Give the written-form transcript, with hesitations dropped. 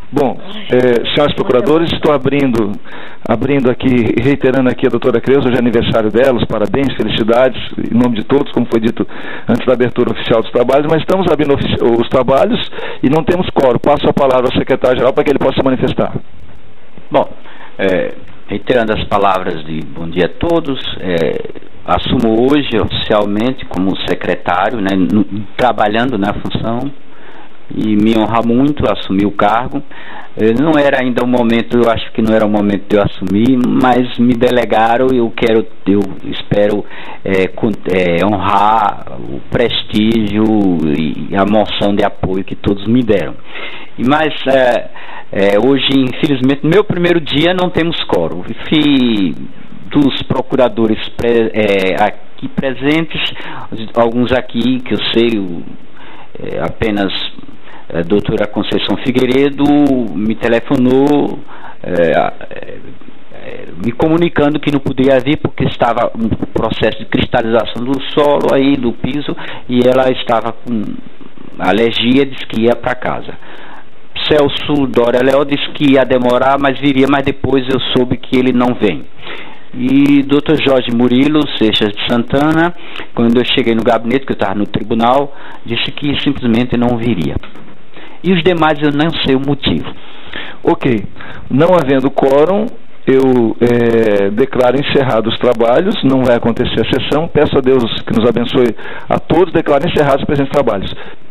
Bom, senhores procuradores, estou abrindo aqui, reiterando aqui a doutora Creuza, hoje é aniversário dela, os parabéns, felicidades, em nome de todos, como foi dito antes da abertura oficial dos trabalhos, mas estamos abrindo os trabalhos e não temos quórum. Passo a palavra ao secretário-geral para que ele possa se manifestar. Bom, reiterando as palavras de bom dia a todos, assumo hoje oficialmente como secretário, né, trabalhando na função, e me honra muito assumir o cargo. Não era ainda o momento, eu acho que não era o momento de eu assumir, mas me delegaram e eu espero honrar o prestígio e a moção de apoio que todos me deram. Mas hoje, infelizmente, no meu primeiro dia não temos quórum. Dos procuradores aqui presentes, alguns aqui que eu sei, apenas a doutora Conceição Figueiredo me telefonou me comunicando que não podia vir porque estava um processo de cristalização do solo aí, do piso, e ela estava com alergia, disse que ia para casa. Celso Dória Leal disse que ia demorar, mas viria, mas depois eu soube que ele não vem. E Dr. Jorge Murilo Seixas de Santana, quando eu cheguei no gabinete, que eu estava no tribunal, disse que simplesmente não viria. E os demais eu não sei o motivo. Ok. Não havendo quórum, eu declaro encerrados os trabalhos, não vai acontecer a sessão. Peço a Deus que nos abençoe a todos, declaro encerrados os presentes trabalhos.